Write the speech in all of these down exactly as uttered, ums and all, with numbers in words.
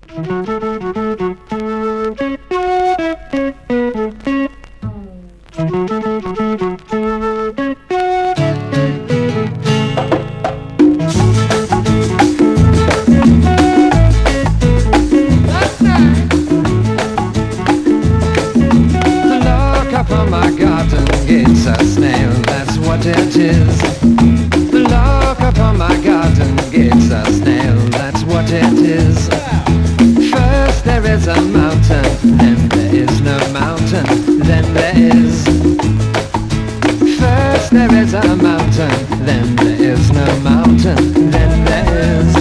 From my garden gates a snail, that's what it is. The lock upon my garden gates a snail, that's what it is. First there is a mountain, then there is no mountain, then there is. First there is a mountain, then there is no mountain, then there is.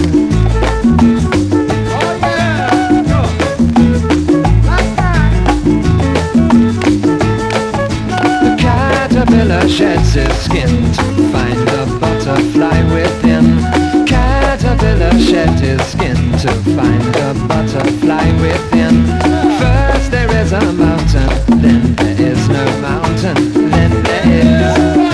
Caterpillar sheds his skin to find a butterfly within. Caterpillar shed his skin to find a butterfly within. First there is a mountain, then there is no mountain, then there is.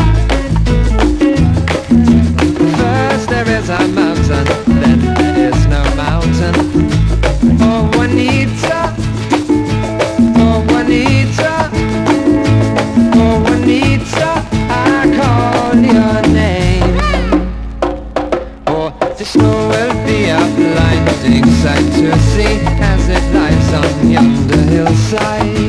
First there is a mountain, then there is no mountain. Oh Juanita, oh Juanita, oh Juanita, I call your name. Oh, the snow will be a blinding sight to see as it lies on yonder hillside.